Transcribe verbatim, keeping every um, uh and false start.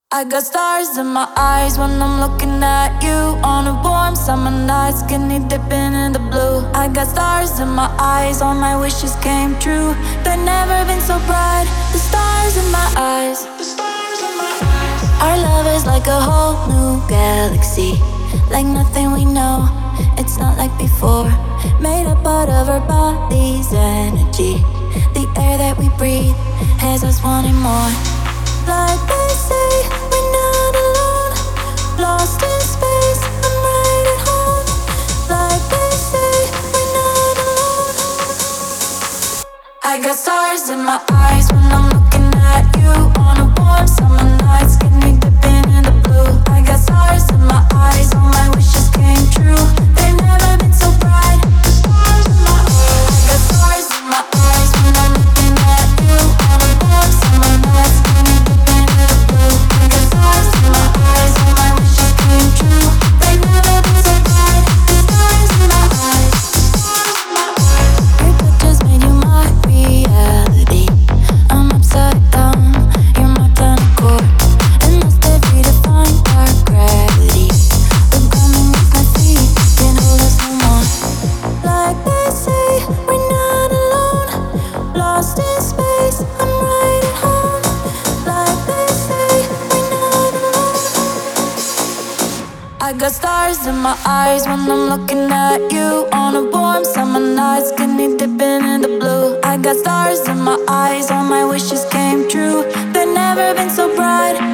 I got stars in my eyes when I'm looking at you. On a warm summer night, skinny dipping in the blue. I got stars in my eyes, all my wishes came true. They've never been so bright, the stars in my eyes. The stars in my eyes. Our love is like a whole new galaxy, like nothing we know, it's not like before. Made up out of our bodies' energy. The air that we breathe has us wanting more. Like they say, we're not alone. Lost in space, I'm right at home. Like they say, we're not alone. I got stars in my eyes when I'm looking at you. On a warm summer night, skinny dipping in the blue. I got stars in my eyes, all my wishes came true. They've never been so bright, the stars in my eyes. I got stars in my eyes when I'm looking at you. On a warm summer night, skinny dipping in the blue. I got stars in my eyes, all my wishes came true. They've never been so bright, the stars in my eyes. Your touch has made you my reality. I'm upside down, you're my planet core. And must have redefined our gravity. We're coming with my feet, can't hold us no more. Like they say, we're not alone. Lost in space, I'm right at home. Like they say, we're not alone. I got stars in my eyes when I'm looking at you. On a warm summer night, skinny dipping in the blue. I got stars in my eyes, all my wishes came true. They've never been so bright,